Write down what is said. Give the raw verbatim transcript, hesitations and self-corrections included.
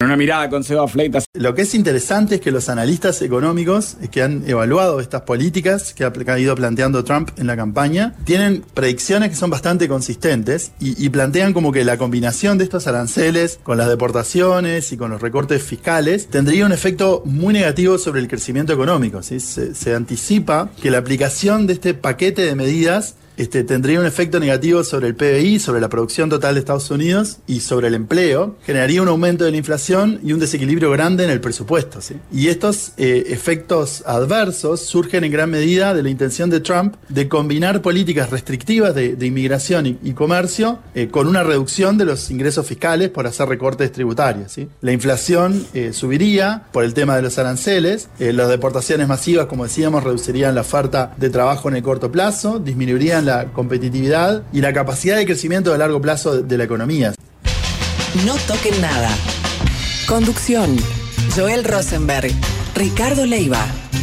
una mirada con Seba Fleitas. Lo que es interesante es que los analistas económicos que han evaluado estas políticas que ha ido planteando Trump en la campaña tienen predicciones que son bastante consistentes y, y plantean como que la combinación de estos aranceles con las deportaciones y con los recortes fiscales tendría un efecto muy negativo sobre el crecimiento económico, ¿sí? Se, se anticipa que la aplicación de este paquete de medidas Este, tendría un efecto negativo sobre el P B I, sobre la producción total de Estados Unidos y sobre el empleo, generaría un aumento de la inflación y un desequilibrio grande en el presupuesto, ¿sí? Y estos eh, efectos adversos surgen en gran medida de la intención de Trump de combinar políticas restrictivas de, de inmigración y, y comercio eh, con una reducción de los ingresos fiscales por hacer recortes tributarios, ¿sí? La inflación eh, subiría por el tema de los aranceles, eh, las deportaciones masivas, como decíamos, reducirían la oferta de trabajo en el corto plazo, disminuirían la competitividad y la capacidad de crecimiento a largo plazo de la economía. No toquen nada. Conducción: Joel Rosenberg, Ricardo Leiva.